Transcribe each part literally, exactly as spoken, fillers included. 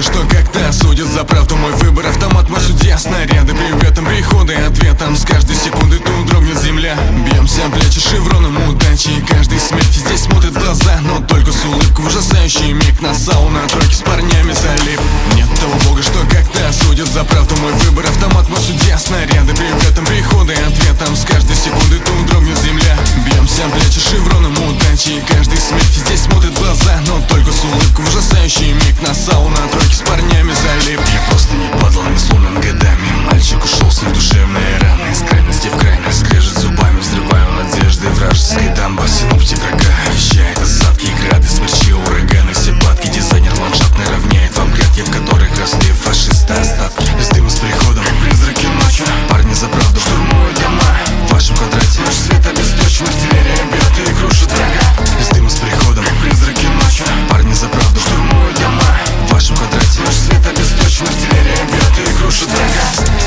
бога, что как-то осудит за правду мой выбор. Автомат мой судья, снаряды приветом, приходы ответом. С каждой секунды тут дрогнет земля. Бьемся плечи шевроном удачи, и каждый смерти здесь смотрит в глаза, но только с улыбкой в ужасающий миг. На сауна тройки с парнями залип. Нет того бога, что как-то осудит за правду мой выбор. Автомат мой судья, снаряды приветом, приходы ответом. С каждой секунды тут дрогнет земля. Бьемся плечи шевроном удачи, и каждый смерти здесь смотрит в глаза, но только с улыбкой в ужасающий миг. На сауна тройки с парнями залип. Я просто не падал, не сломлен годами. Мальчик ушел с недушевные раны. Из крайности в крайность скрежет зубами. Взрываю надежды вражеской дамбы. Синоптик врага вещает осадки и грады, смерчи, ураганы, все падки. Дизайнер ландшафтный равняет вам грядки, в которых росли фашисты остатки. Из дыма с приходом призраки ночью. Парни за правду штурмуют дома. В вашем квадрате наш свет обесточен. Артиллерия бьет и крушит врага. Из дыма с приходом призраки ночью. Парни за правду штурмуют дома. В вашем квадрате наш свет обесточен. Артиллерия бьет и крушит врага.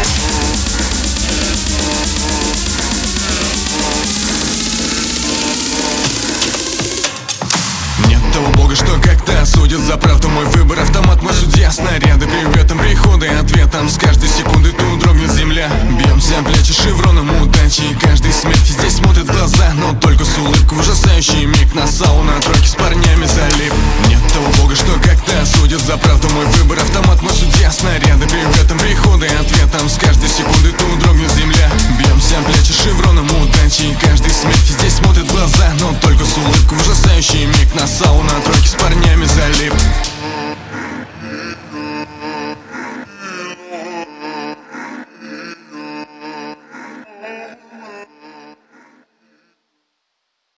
Нет того бога, что как-то осудит за правду мой выбор. Автомат мой судья, снаряды приветом, приходы ответом. С каждой секунды тут дрогнет земля. Бьемся плечи шевроном удачи, и каждый смерти здесь смотрит в глаза, но только с улыбкой в ужасающий миг. На сауна тройки с парнями залип. Нет того бога, что как-то осудит за правду мой выбор. Автомат мой судья, снаряд